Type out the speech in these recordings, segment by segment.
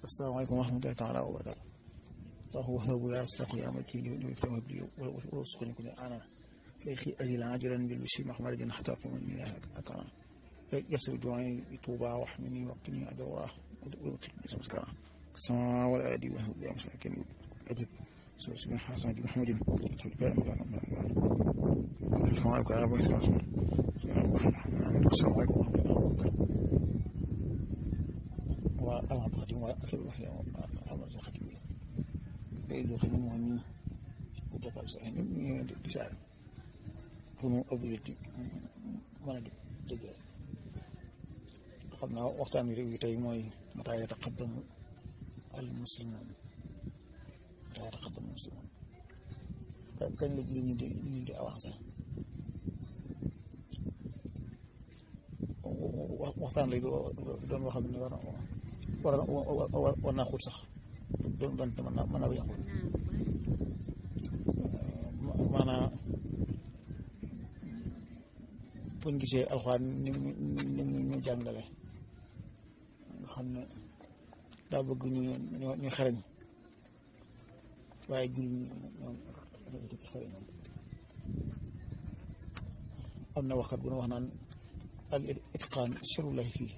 السلام عليكم ورحمة الله تعالى وبركاته. فهو هاب يا رزاق يا مكين يفهم لي وارزقني كل أنا ليخي أجل عاجلا بالبشر محمد حتى من الله أكرم يسر دعائي بطوبى واحمني وقني أدوراه واتركني مسكرا السماء والآدي وهو يا مساكين أجب سبحان حسن محمد السلام عليكم يا رب العالمين. السلام عليكم ورحمة الله وبركاته. وأنا بخدم وأكل وحيا وأمر خدمي بيد خدمي وأني وبقى بسعين بسعين كونوا أبيتي ما ندري دجال قبل وقت أن يريد موي متى يتقدم المسلمون متى يتقدم المسلمون كان لي دي أواصل waxtaan lay doon loo xam ne war naa xóot sax doon mën naa yàqul maanaam buñ gisee alxuraan ni ñu jàngale nga xam ne daa bëgg ñu xereñ waaye jur ñoom xereñ am na waxkat bu ne wax naan الإتقان شر الله فيه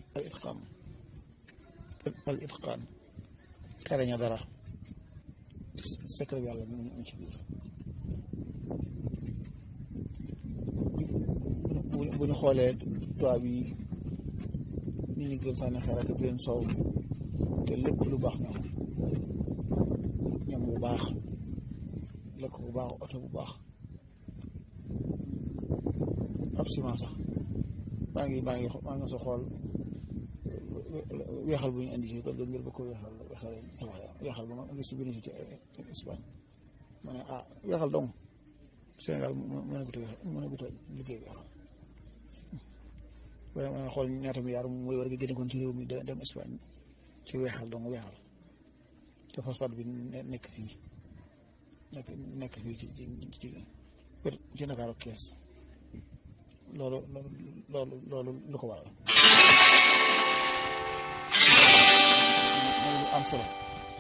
الإتقان خيرنا درا سكر يالله من كبير بني خالد توابي ني جل سانا خيرات بين صوم te lépp lu baax ñoom ñam bu baax lekk bu baax oto bu baax ab ciment sax maa ngi soo xool weexal bu ñu indi ci kër ga ngir ba ko weexal ba ma gis ci benn ci Espagne ma ne weexal dong Sénégal mën a guta liggéey weexal waaye ma ne xool ñaata milliard mooy war a génne kon ci réew mi dem Espagne ci weexal dong weexal te phosphate bi nekk fii ci Ndakaaru kees loolu lu ko waral mooy lu am solo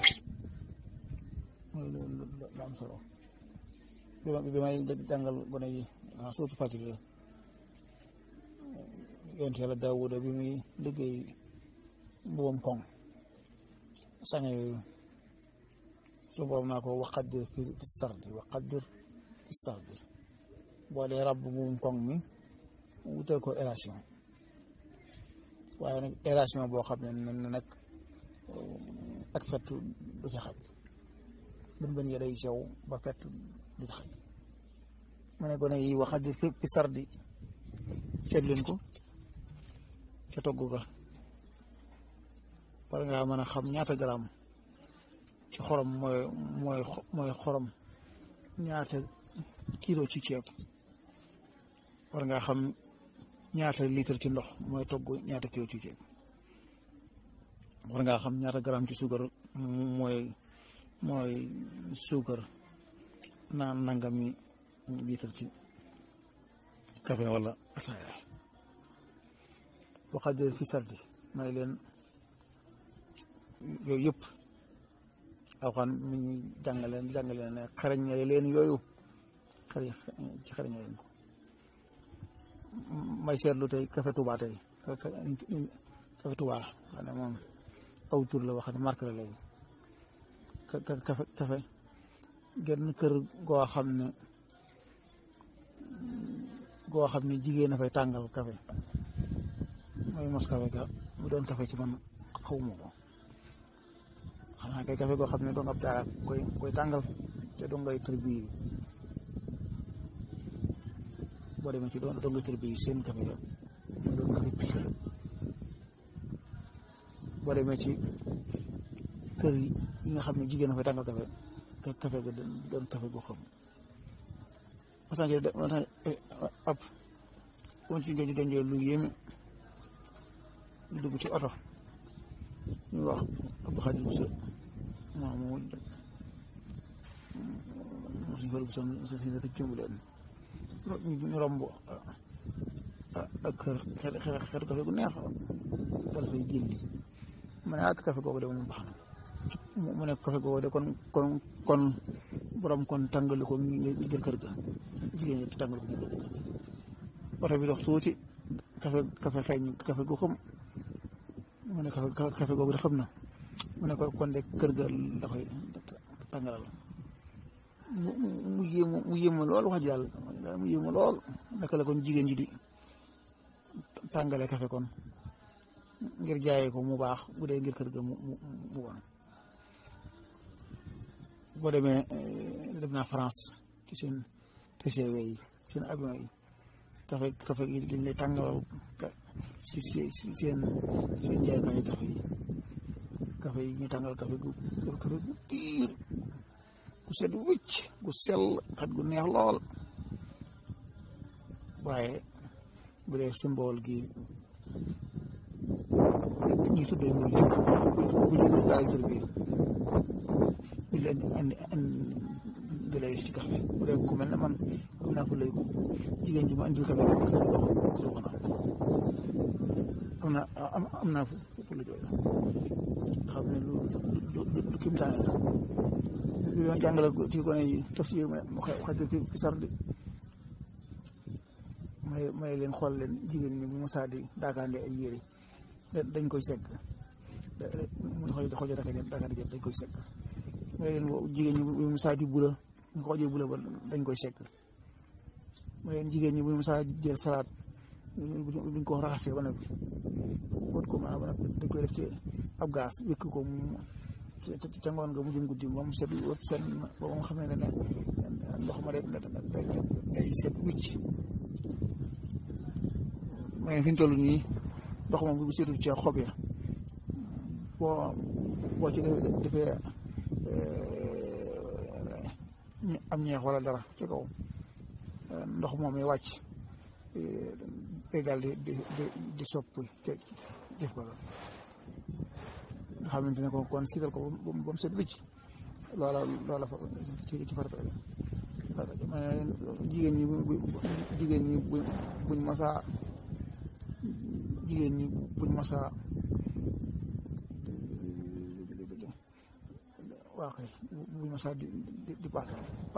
bi may jàngal gone yi surtout partie la yonent Yàlla Daawuda bi muy liggéey mbubam koŋ sange yooyu su borom naa ko waqaddir fi sardi boo dee rab mbubam koŋ mi wutal ko ération waaye nag ération boo xam ne nag ak fett du ci xaj bën ya day sew ba fett du ci xaj ma ne gone yi waxat fi sardi seet leen ko ca togg ga war ngaa mën a xam ñaata gramme ci xorom mooy xorom ñaata kilo ci ceeb war ngaa xam ñaata litre ci ndox mooy togg ñaata kilo ci ceeb war ngaa xam ñaata gramme ci suukar mooy suukar naan nangami litre ci café wala ataaya waqadir fi sardi may leen yooyu yëpp alxuraan mi ñu jàngale ne xarañ leen yooyu ci xarañ leen ko may seetlu tey café Touba tey café Touba xam ne moom aw tur la wax ne marque la léegi café genn kër goo xam ne jigéen a fay tàngal café mooy mos café ga mu doon café ci man xawma ko xanaa kay café goo xam ne doo nga ab daara koy tàngal te doo ngay tër bii boo demee ci doo nga tër bii seen café ga mu doon café piir boo demee ci kër yi nga xam ne jigéen a fay tàngal café ga doon café goo xam masange ab woon ci jonjee lu yéeme lu dugg ci oto ñu wax Abdou Khadim Bousso moom suñu far Bousso sa cëmbu leen ñu romb ak kër xeetu café gu neex dal fay génn ma ne ak café googu de moom baax na mu ne café googu de kon borom kon tàngali ko ñu jël kër ga jigéen ñi tàngal ko ñu jël kër ga oto bi dox tuuti café xeeñ café gu xam mu ne café googu de xam na mu ne ko kon de kër ga la koy tàngalal mu yéema lool wax ji yàlla mu yéema lool naka la kon jigéen ji di tàngale café kon ngir jaayee ko mu baax bu dee ngir kër ga mu bon boo demee dem naa France ci seen TCV yi seen avion yi café gi dañ lay tàngalal si seen jaaykaay café yi ñu tàngal café gu piir gu set wicc gu sell xet gu neex lool waaye bu dee suñu Bawol gi ñuy tuddee mu lépp bu ñu daal jër bi bu leen andi lay ci café bu dee ku mel ne man am naa ko lay ko jigéen ji ma andil café du ko naan am naa fu la jooy xam ne lu kim taane la bi ma jàngale ci gone yi tafsir mu xaj fi sardi may leen xool leen jigéen ñi bu ma saa di daakaande ay yére dañ koy segg mu xooj daakaande dañ koy segg may leen jigéen ñi bu ma saa di bula ñu xoojee bula ba dañ koy segg may leen jigéen ñi bu ma saa jël salaat buñ ko raxasee ba nag wut ko maanaam ba nag dañ koy def ci ab gaas wékk ko mu ca ngoon nga mu jëm guddi moom set wut seen ba nga xam ne ndox ma day set wicc mais fi ñu toll nii ndox moom bu seetu ci xob ya boo ci defee am ñeex wala dara ci kaw ndox moom yi wàcc day daal di soppi te def ko nga xamante ne kon siital ko ba mu set wicc loola fa ci farata jigéen ñi buñ masaa waa kay buñ masaa di passé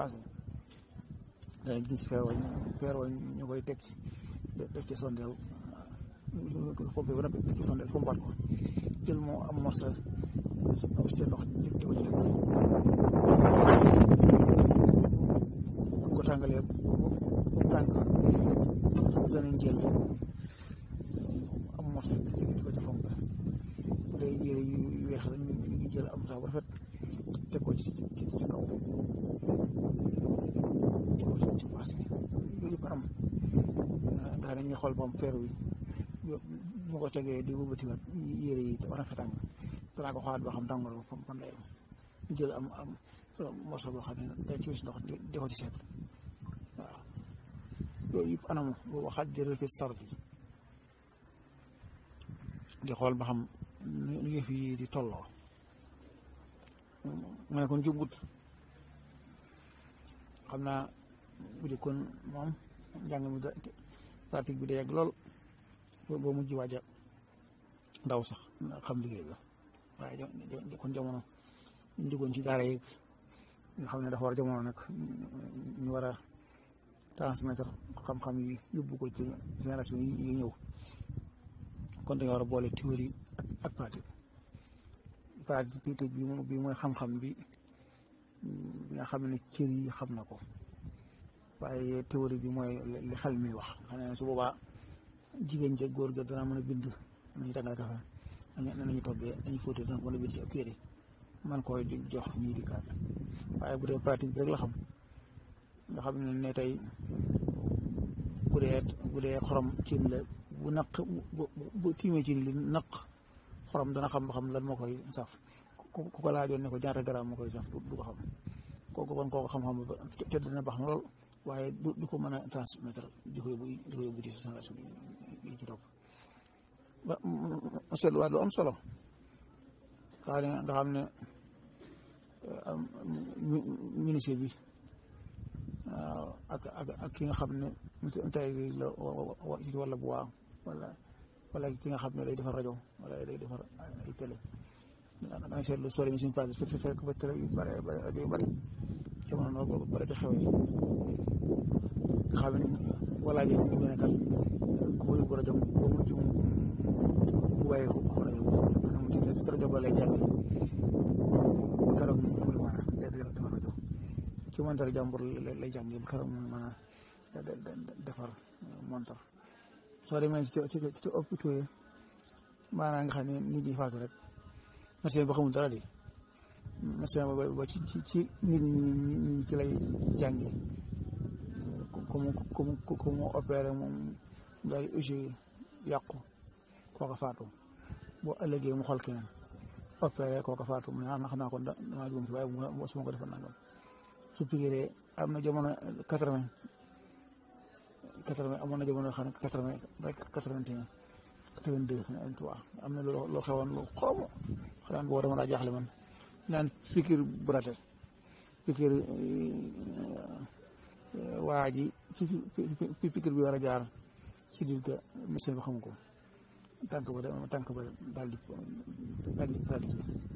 danañ gis feer wa ñu koy teg def ci sondeel fompe ba nag def ci sondeel fombaat ko jël moo am morsa ci ndox di ko ci teg buñ ko tàngalee bu tàng danañ jël am morsa di ko ci fompe bu dee yére yu weex la ñu jël am sax bu rafet teg ko ci kaw ci passé yooyu yëpp anam ndax dañuy xool ba am feer wi bu ko tegee di wëlbatiwaat yére yi war a fa tàng danaa ko xoolaat ba xam tàngoor ba fan lay ñu jël am morso boo xam ne day ci ndox di ko ci seet waaw yooyu yëpp anamu boobu xaaj di répété sar bi di xool ba xam nu yëf yi di tolloo mu ne kon jubut xam naa bu di kon moom njàng mi pratique bi day yàgg lool boo mujj waaja ndaw sax xam liggéey bi waaye kon jamono ñu duggoon ci daara yi nga xam ne dafa war jamono nag ñu war a transmettre xam-xam yi yóbbu ko ci génération yi ñëw kon dañu war a boole théorie ak pratique bi mooy xam-xam bi nga xam ne cër yi xam na ko waaye théorie bi mooy li xel mi wax xam ne su boobaa jigéen ja góor ga dana mën a bind nañu tàngal kafe nañu toggee nañu fóote dana mën a bind ci ab téere man koy di jox ñii di kaas waaye bu dee pratique bi rek la xam nga xam ne tey bu dee xorom cin la bu naq bu tiimee cin li naq xorom dana xam ba xam lan moo koy saf ku ko laajoon ne ko ñaata garaam moo koy saf du ko xam kooku xam-xam te dana baax na lool waaye du ko mën a transmettre di ko yóbbu ci génération yi ci topp ba seetluwaat lu am solo nga xam ne ministre bi ak ki nga xam ne tey la wala bu waaw wala ki nga xam ne day defar rajo wala day defar ay télé danga seetlu soo demee suñu place bi fekk fa télé yu bëri rajo yu bëri jamono noonu ba rajo xewee nga xam ne wala ñu ne kat ku ma yóbbu rajo ba mu jum mu bàyyi ko rajo mu ci rajo ba lay jàng ba keroog muy mën a defar rajo ci montar jàmbur lay jàng ba keroog muy mën a defar montar soo demee ci hôpitaux yi maanaam nga xam ne nit ñi faatu rek médecin ba xamul dara de médecin ba ci nit ñi ci lay jàngi ku mu opéré moom daal di aussi yàqu kooka faatu boo ëllëgee mu xool keneen opéré kooka faatu mu ne xam naa ko damaa juum ci waaye su ma ko defoon nangam su piqûre am na jamono 80 amoon na jamono yoo xam ne 80 rek 81 82 83 am na loo xewoon lu xoromo xanaa boo dama daa jaaxle man naan piqûre bu rate piqûre waa ji fi piqûre bi war a jaar si biir ga médecin bi xamu ko tànk ba daal di paralysé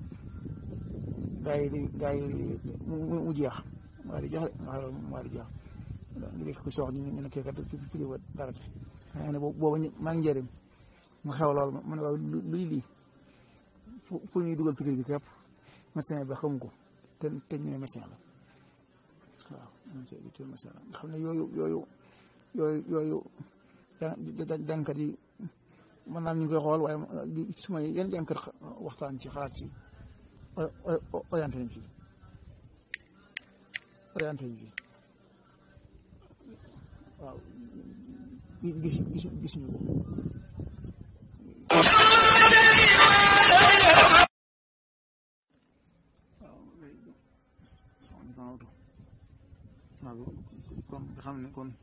gaa yi mu jeex maa di jeex de nga xam ne maa di jeex ñu def ko soox ñu ne kii kat piqûre ba dara te xanaa ne booba maa ngi njëriñ mu xew loolu ma ne waaw luy lii fu ñuy dugal piqûre bi képp médecin bi xamu ko te ñu ne médecin la waaw nga xam ne yooyu jàngkat yi mën naa ñu koy xool waaye suma yenn jàngkat waxtaan ci xalaat ci orienté nañ ci waaw gis ñu ko waaw kon nga xam ne kon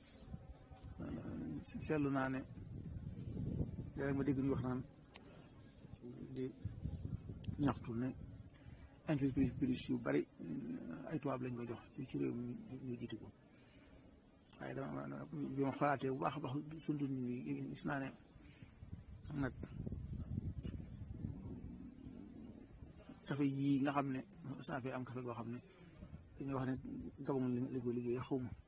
seetlu naa ne léeg ma dégg ñu wax naan di ñaxtu ne entreprise yu bari ay tubaab lañ koy jox ci réew mi ñu jiitu ko waaye dama bi ma xalaatee bu baax a baax suñu dund bi gis naa ne nag café yii nga xam ne saa fi am café goo xam ne dañuy wax ne gabon lañ ko liggéey xaw ma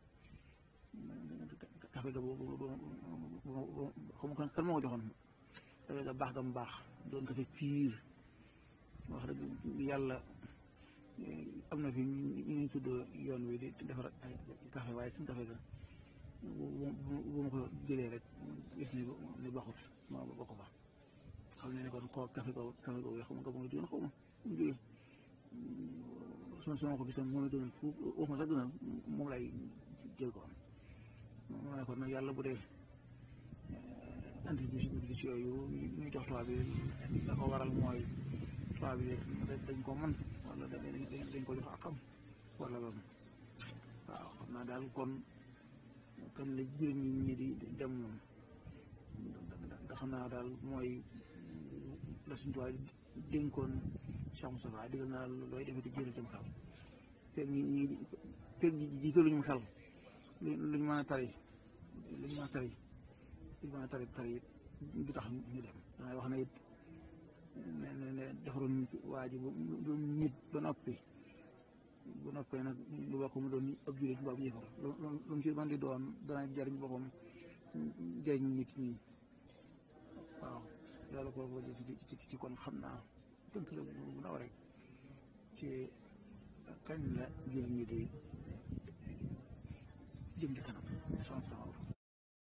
café ga xaw ma kan moo ko joxoon café ga baax ga mu baax doon café pire wax dëgg yàlla am na fi ñu ñuy tudd yoon wi di defar ay café waaye suñu café ga bu ma ko jëlee rek gis ni baaxut ma bokk fa xam ne kon koo café go xaw ma nga mooy jógeen xaw ma mu jógee su ma ko gisoon moom la gënal fu waxuma sax gënal moom lay jël ko moom la kon nag yàlla bu dee entreprise yooyu ñuy jox tubaab bi da ko waral mooy tubaab bi dañ ko mën wala dañ ko jox ak xam wala loolu waaw xam naa daal kon kan la jur ñi di dem moom da xam naa daal mooy la suñu tubaab dénkoon Cheikh Moustapha digal naa looy defee te jëriñ tam xel feeg ñi jiitaluñu mu xel luñ mën a tari it du tax ñu dem dangay wax ne it ne defaroon waa ji bu nit ba noppi bu noppee nag ñu bokk mu doon ab jullit mbaa bu yëfar lu mu ci mën di doon dana jariñ boppam jariñ nit ñi waaw loolu kooku ci kon xam naa tënk la bu ndaw rek ci kañ la jullit ñi di jëm ci kanam